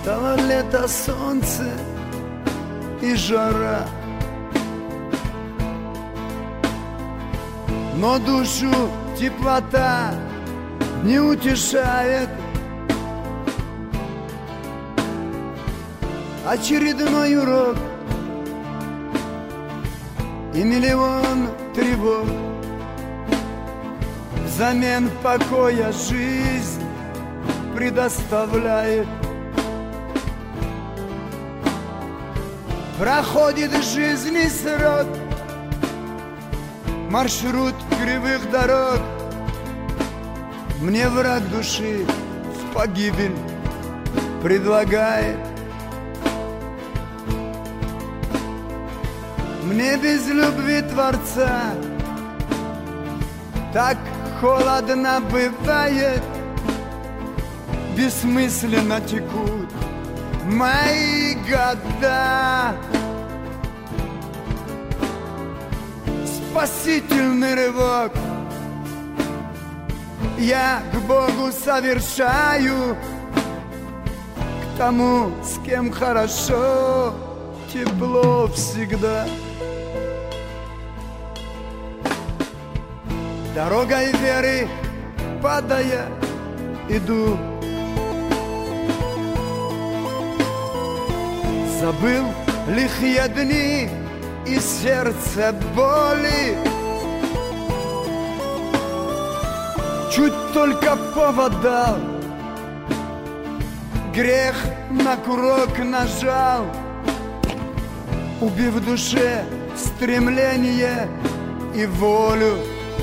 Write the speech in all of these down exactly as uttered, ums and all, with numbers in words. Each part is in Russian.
Стало лето, солнце и жара, но душу теплота не утешает. Очередной урок и миллион тревог. Взамен покоя жизнь предоставляет. Проходит жизненный срок, маршрут кривых дорог. Мне враг души в погибель предлагает. Мне без любви Творца так холодно бывает. Бессмысленно текут мои года. Спасительный рывок я к Богу совершаю, к тому, с кем хорошо, тепло всегда. Дорогой веры падая иду, забыл лихие дни и сердце боли. Чуть только повод дал, грех на курок нажал, убив в душе стремление и волю.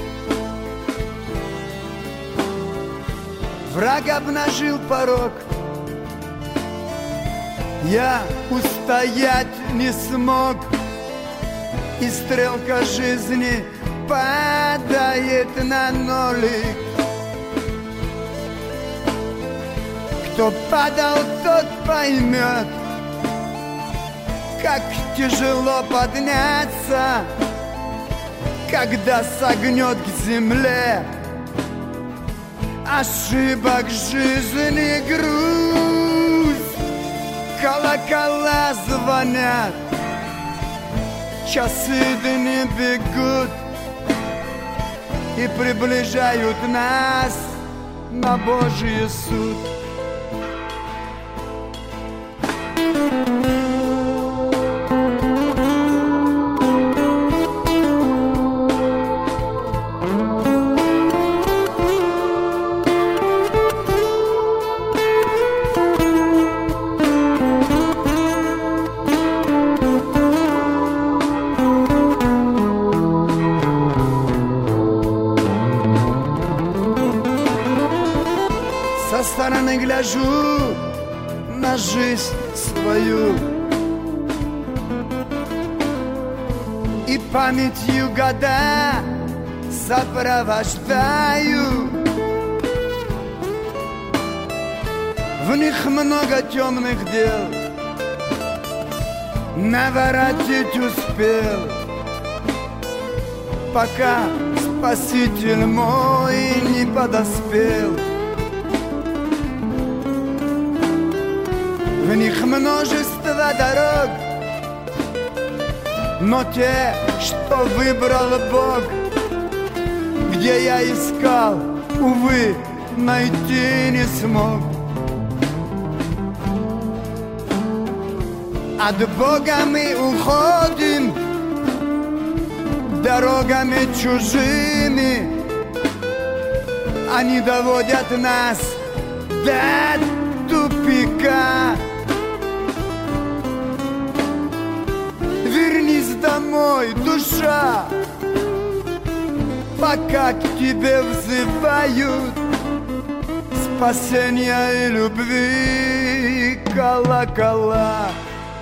Враг обнажил порог, я устоять не смог, и стрелка жизни падает на нолик. Кто падал, тот поймет, как тяжело подняться, когда согнет к земле ошибок жизни груз. Колокола звонят, часы дни бегут и приближают нас на Божий суд. Со стороны гляжу на жизнь свою и памятью года сопровождаю. В них много темных дел, наворотить успел, пока Спаситель мой не подоспел. В них множество дорог, но те, что выбрал Бог, где я искал, увы, найти не смог. От Бога мы уходим дорогами чужими, они доводят нас до тупика. Вернись домой, душа, пока к тебе взывают спасения и любви колокола.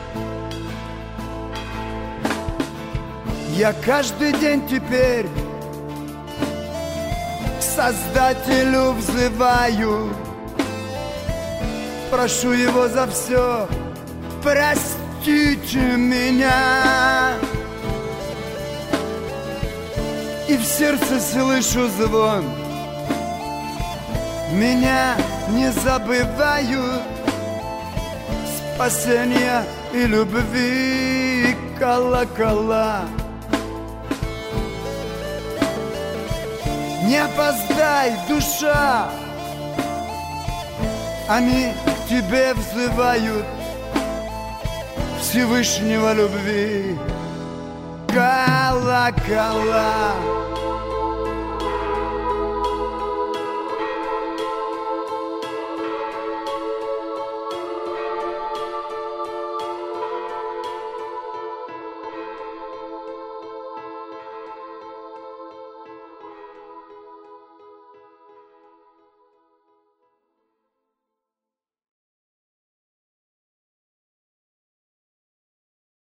Я каждый день теперь к Создателю взываю, прошу Его за все, простите меня. И в сердце слышу звон, меня не забывают, спасения и любви колокола. Не опоздай, душа, они к тебе взывают, Всевышнего любви колокола.